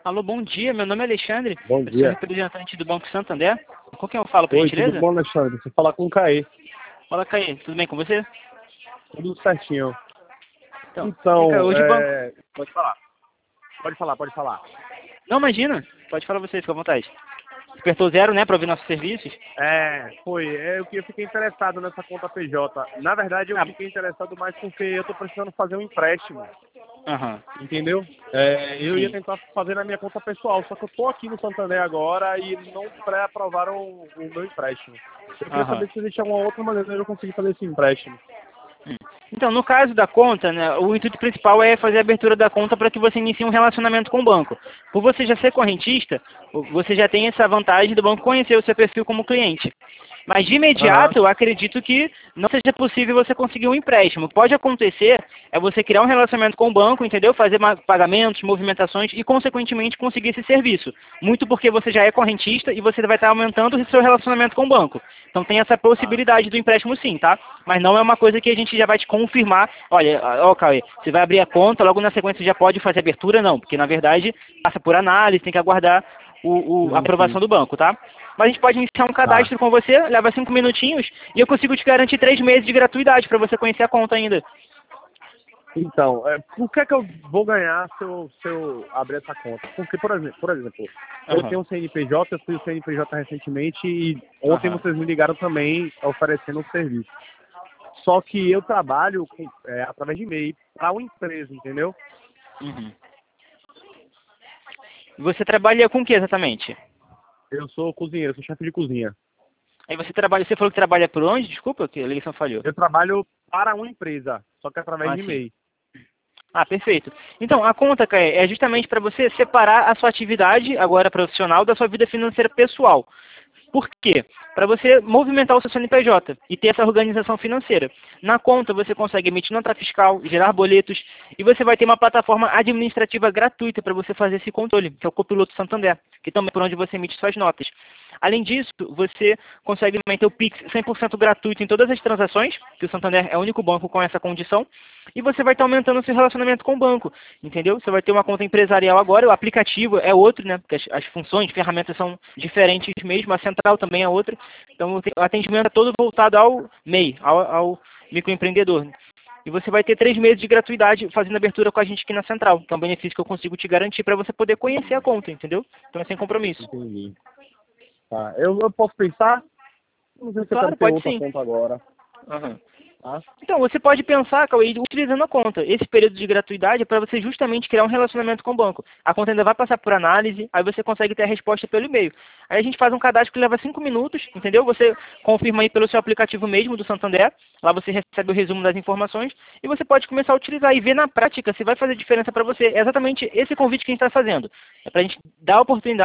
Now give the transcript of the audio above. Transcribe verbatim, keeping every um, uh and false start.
Alô, bom dia. Meu nome é Alexandre. Bom Eu sou dia. representante do Banco Santander. Com quem eu falo, por Oi, gentileza? tudo bom, Alexandre? Você falar com o Caê. Fala, Caí. Tudo bem com você? Tudo certinho. Então, vem cá, Então, hoje o banco... é... Pode falar. Pode falar, pode falar. Não, imagina. Pode falar você, fica à vontade. Apertou zero, né, para ouvir nossos serviços? É, foi. É, eu que eu fiquei interessado nessa conta P J. Na verdade, eu Ah, fiquei interessado mais porque eu tô precisando fazer um empréstimo. aham. Entendeu? É, eu ia Sim. tentar fazer na minha conta pessoal, só que eu tô aqui no Santander agora e não pré-aprovaram o, o meu empréstimo. Eu queria Aham. saber se existe alguma outra maneira de eu conseguir fazer esse empréstimo. Hum. Então, no caso da conta, né, o intuito principal é fazer a abertura da conta para que você inicie um relacionamento com o banco. Por você já ser correntista, você já tem essa vantagem do banco conhecer o seu perfil como cliente. Mas de Aham. imediato, eu acredito que não seja possível você conseguir um empréstimo. O que pode acontecer é você criar um relacionamento com o banco, entendeu? Fazer ma- pagamentos, movimentações e, consequentemente, conseguir esse serviço. Muito porque você já é correntista e você vai estar aumentando o seu relacionamento com o banco. Então tem essa Tá. possibilidade do empréstimo sim, tá? Mas não é uma coisa que a gente já vai te confirmar. Olha, ó, Cauê, você vai abrir a conta, logo na sequência já pode fazer abertura? Não, porque na verdade passa por análise, tem que aguardar o, o- a Sim, sim. aprovação do banco, tá? Mas a gente pode iniciar um Tá. cadastro com você, leva cinco minutinhos e eu consigo te garantir três meses de gratuidade para você conhecer a conta ainda. Então, é, o que é que eu vou ganhar se eu, se eu abrir essa conta? Porque, por exemplo, por exemplo, eu Aham, tenho um C N P J, eu fiz o C N P J recentemente e ontem aham. vocês me ligaram também oferecendo um serviço. Só que eu trabalho com- é, através de e-mail para uma empresa, entendeu? Uhum. E você trabalha com o que exatamente? Eu sou cozinheiro, sou chefe de cozinha. Aí você trabalha, você falou que trabalha por onde? Desculpa, que a ligação falhou. Eu trabalho para uma empresa, só que através Ah, de sim. e-mail. Ah, perfeito. Então, a conta, Caê, é justamente para você separar a sua atividade, agora profissional, da sua vida financeira pessoal. Por quê? Para você movimentar o seu C N P J e ter essa organização financeira. Na conta você consegue emitir nota fiscal, gerar boletos e você vai ter uma plataforma administrativa gratuita para você fazer esse controle, que é o Copiloto Santander, que também é por onde você emite suas notas. Além disso, você consegue também ter o Pix cem por cento gratuito em todas as transações, que o Santander é o único banco com essa condição, e você vai estar aumentando o seu relacionamento com o banco, entendeu? Você vai ter uma conta empresarial agora, o aplicativo é outro, né? Porque as, as funções, ferramentas são diferentes mesmo, a central também é outra. Então o atendimento é todo voltado ao M E I, ao, ao microempreendedor. E você vai ter três meses de gratuidade fazendo abertura com a gente aqui na central, que é um benefício que eu consigo te garantir para você poder conhecer a conta, entendeu? Então é sem compromisso. Entendi. Tá. Eu, eu posso pensar? Não sei se eu quero Claro, ter pode outra sim. conta agora. Aham. Tá? Então, você pode pensar, Cauê, utilizando a conta. Esse período de gratuidade é para você justamente criar um relacionamento com o banco. A conta ainda vai passar por análise, aí você consegue ter a resposta pelo e-mail. Aí a gente faz um cadastro que leva cinco minutos, entendeu? Você confirma aí pelo seu aplicativo mesmo do Santander, lá você recebe o resumo das informações e você pode começar a utilizar e ver na prática se vai fazer diferença para você. É exatamente esse convite que a gente está fazendo. É para a gente dar a oportunidade